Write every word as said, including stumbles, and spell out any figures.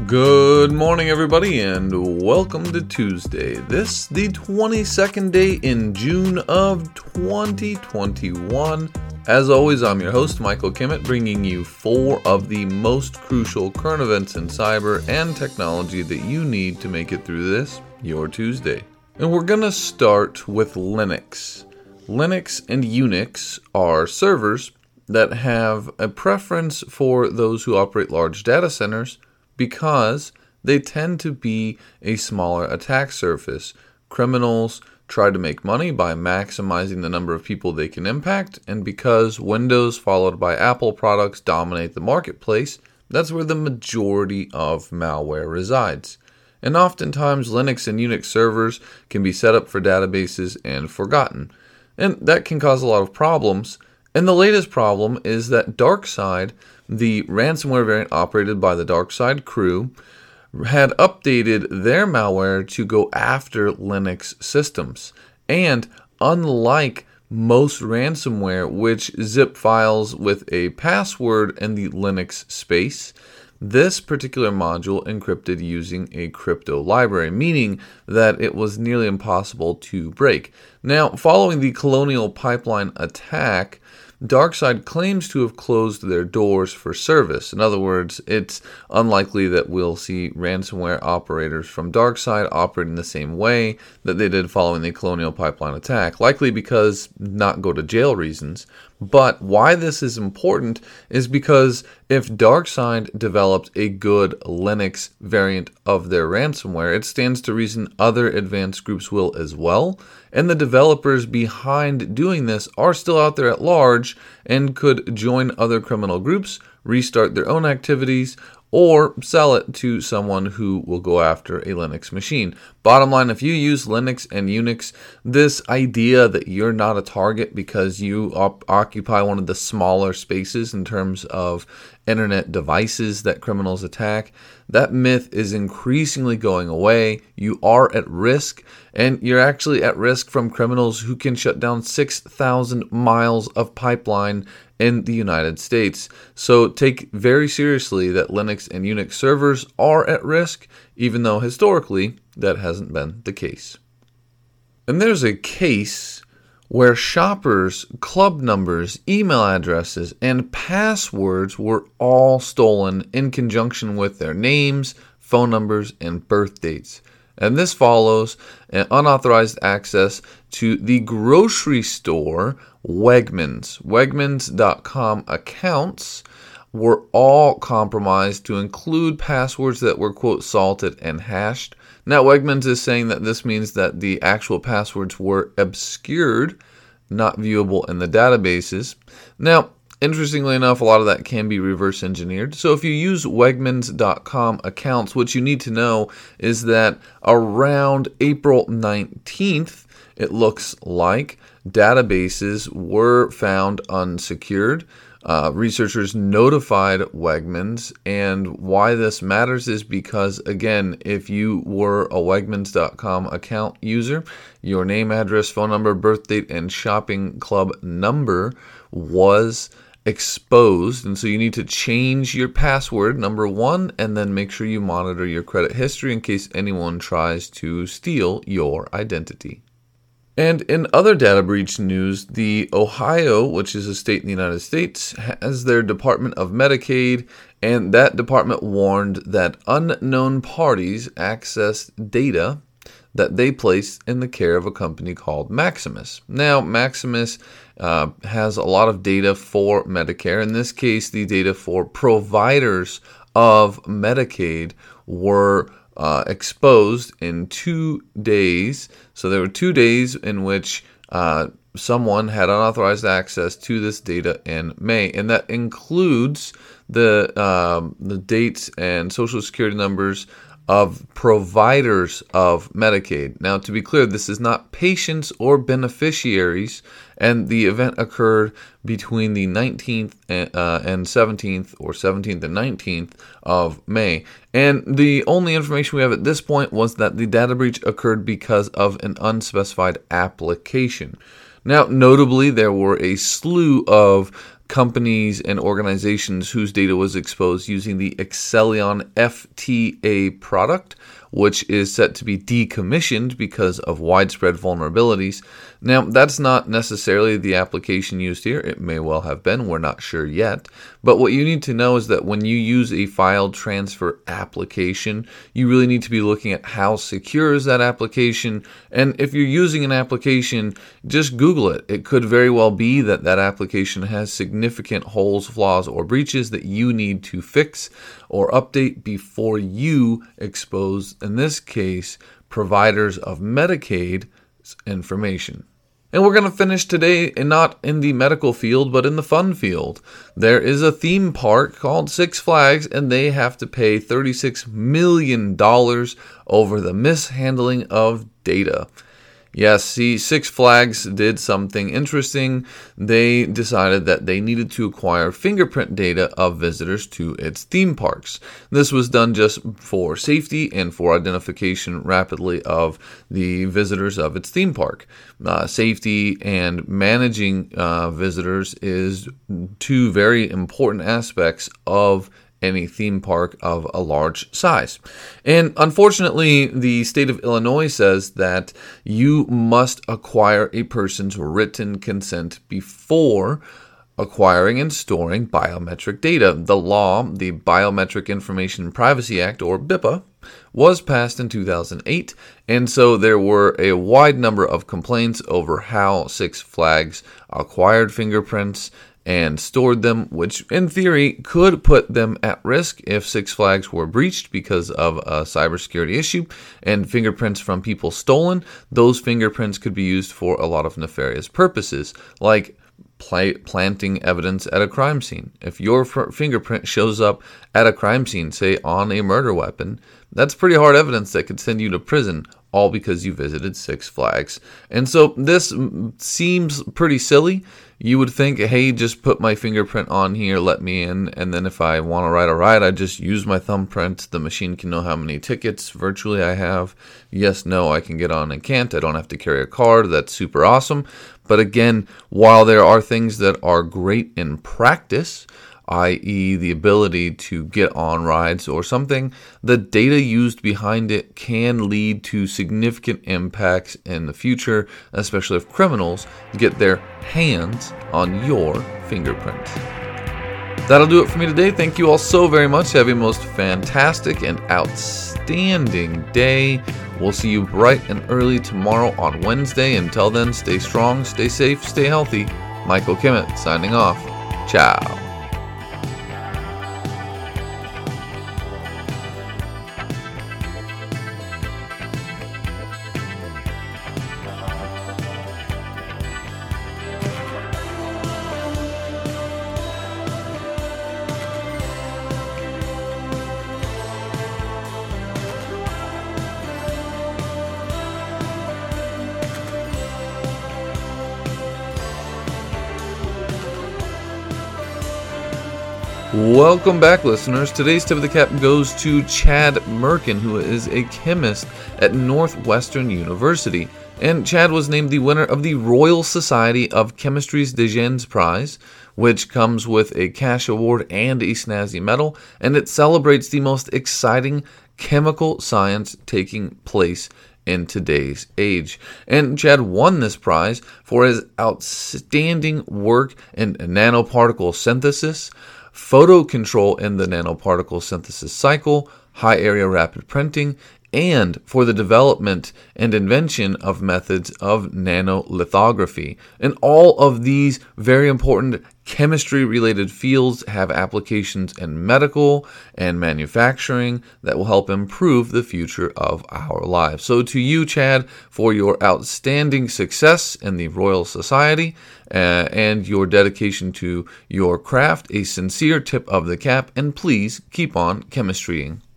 Good morning, everybody, and welcome to Tuesday. This, the twenty-second day in June of twenty twenty-one. As always, I'm your host, Michael Kimmett, bringing you four of the most crucial current events in cyber and technology that you need to make it through this, your Tuesday. And we're going to start with Linux. Linux and Unix are servers that have a preference for those who operate large data centers because they tend to be a smaller attack surface. Criminals try to make money by maximizing the number of people they can impact, and because Windows followed by Apple products dominate the marketplace, that's where the majority of malware resides. And oftentimes Linux and Unix servers can be set up for databases and forgotten, and that can cause a lot of problems. And the latest problem is that DarkSide, the ransomware variant operated by the DarkSide crew, had updated their malware to go after Linux systems. And unlike most ransomware, which zip files with a password in the Linux space, this particular module encrypted using a crypto library, meaning that it was nearly impossible to break. Now, following the Colonial Pipeline attack, DarkSide claims to have closed their doors for service. In other words, it's unlikely that we'll see ransomware operators from DarkSide operating the same way that they did following the Colonial Pipeline attack, likely because not go to jail reasons. But why this is important is because if DarkSide developed a good Linux variant of their ransomware, it stands to reason other advanced groups will as well. And the developers behind doing this are still out there at large and could join other criminal groups, restart their own activities, or sell it to someone who will go after a Linux machine. Bottom line, if you use Linux and Unix, this idea that you're not a target because you op- occupy one of the smaller spaces in terms of internet devices that criminals attack, that myth is increasingly going away. You are at risk, and you're actually at risk from criminals who can shut down six thousand miles of pipeline in the United States. So take very seriously that Linux and Unix servers are at risk, even though historically that hasn't been the case. And there's a case where shoppers' club numbers, email addresses, and passwords were all stolen in conjunction with their names, phone numbers, and birth dates. And this follows an unauthorized access to the grocery store Wegmans. Wegmans dot com accounts were all compromised to include passwords that were, quote, salted and hashed. Now, Wegmans is saying that this means that the actual passwords were obscured, not viewable in the databases. Now, interestingly enough, a lot of that can be reverse engineered. So if you use Wegmans dot com accounts, what you need to know is that around April nineteenth, it looks like, databases were found unsecured. Uh, researchers notified Wegmans, and why this matters is because, again, if you were a Wegmans dot com account user, your name, address, phone number, birth date, and shopping club number was exposed, and so you need to change your password, number one, and then make sure you monitor your credit history in case anyone tries to steal your identity. And in other data breach news, the Ohio, which is a state in the United States, has their Department of Medicaid, and that department warned that unknown parties accessed data that they placed in the care of a company called Maximus. Now, Maximus uh, has a lot of data for Medicare. In this case, the data for providers of Medicaid were Uh, exposed in two days. So there were two days in which uh, someone had unauthorized access to this data in May, and that includes the um, the dates and social security numbers of providers of Medicaid. Now, to be clear, this is not patients or beneficiaries, and the event occurred between the nineteenth and, uh, and seventeenth, or seventeenth and nineteenth of May. And the only information we have at this point was that the data breach occurred because of an unspecified application. Now, notably, there were a slew of companies and organizations whose data was exposed using the Excellion F T A product, which is set to be decommissioned because of widespread vulnerabilities. Now, that's not necessarily the application used here. It may well have been. We're not sure yet. But what you need to know is that when you use a file transfer application, you really need to be looking at how secure is that application. And if you're using an application, just Google it. It could very well be that that application has significant holes, flaws, or breaches that you need to fix or update before you expose, in this case, providers of Medicaid information. And we're going to finish today, and not in the medical field, but in the fun field. There is a theme park called Six Flags, and they have to pay thirty-six million dollars over the mishandling of data. Yes, see, Six Flags did something interesting. They decided that they needed to acquire fingerprint data of visitors to its theme parks. This was done just for safety and for identification rapidly of the visitors of its theme park. Uh, safety and managing uh, visitors is two very important aspects of any theme park of a large size. And unfortunately, the state of Illinois says that you must acquire a person's written consent before acquiring and storing biometric data. The law, the Biometric Information Privacy Act, or BIPA, was passed in two thousand eight, and so there were a wide number of complaints over how Six Flags acquired fingerprints and stored them, which in theory could put them at risk if Six Flags were breached because of a cybersecurity issue and fingerprints from people stolen. Those fingerprints could be used for a lot of nefarious purposes, like pl- planting evidence at a crime scene. If your f- fingerprint shows up at a crime scene, say on a murder weapon, that's pretty hard evidence that could send you to prison, all because you visited Six Flags. And so this seems pretty silly. You would think, hey, just put my fingerprint on here, let me in, and then if I want to ride a ride, I just use my thumbprint. The machine can know how many tickets virtually I have. Yes, no, I can get on and can't. I don't have to carry a card. That's super awesome. But again, while there are things that are great in practice, that is the ability to get on rides or something, the data used behind it can lead to significant impacts in the future, especially if criminals get their hands on your fingerprints. That'll do it for me today. Thank you all so very much. Have a most fantastic and outstanding day. We'll see you bright and early tomorrow on Wednesday. Until then, stay strong, stay safe, stay healthy. Michael Kimmett signing off. Ciao. Welcome back, listeners. Today's tip of the cap goes to Chad Merkin, who is a chemist at Northwestern University. And Chad was named the winner of the Royal Society of Chemistry's Degens Prize, which comes with a cash award and a snazzy medal, and it celebrates the most exciting chemical science taking place in today's age. And Chad won this prize for his outstanding work in nanoparticle synthesis, photo control in the nanoparticle synthesis cycle, high area rapid printing, and for the development and invention of methods of nanolithography. And all of these very important chemistry-related fields have applications in medical and manufacturing that will help improve the future of our lives. So to you, Chad, for your outstanding success in the Royal Society uh, and your dedication to your craft, a sincere tip of the cap, and please keep on chemistrying.